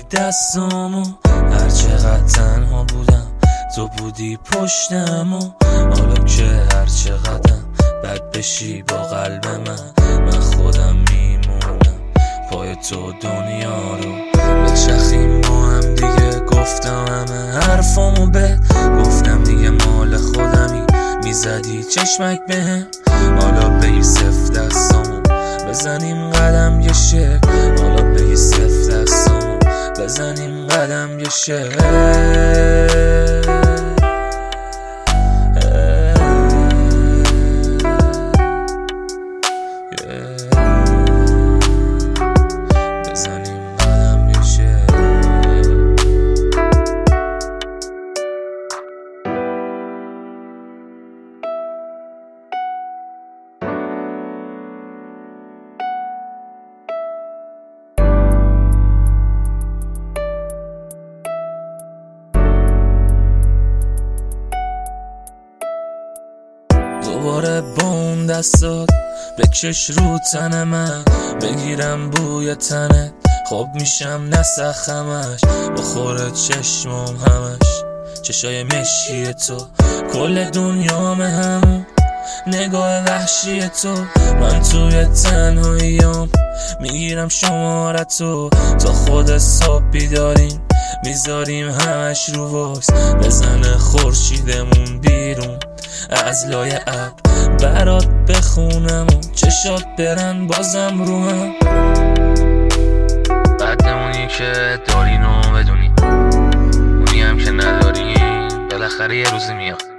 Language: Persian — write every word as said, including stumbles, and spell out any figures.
دستامو، هر چقدر تنها بودم تو بودی پشتم و حالا که هر چقدرم بد بشی با قلب من، من خودم میمونم پای تو دنیا رو بچخیم با هم دیگه. گفتم همه حرفامو به گفتم دیگه مال خودمی، میزدی چشمک بهم حالا بگی سفت دستامو بزنیم قدم یه شعر، حالا بگی سفت دستامو بزنیم قدم یه شعر. دوباره با اون دستات بکش رو تن من، بگیرم بوی تنت خوب میشم نسخمش، بخوره چشمم همش چشای مشکی تو، کل دنیام همون نگاه وحشی تو. من توی تنهاییام میگیرم شمارتو تا خود صبح بیداریم، میذاریم همش رو وکس بزنه خورشیدمون بیرون از لای ابر برات بخونم و چشات برن بازم رو هم. قدمونی که دارین و بدونی، اونی هم که نداری بالاخره یه روزی میاد.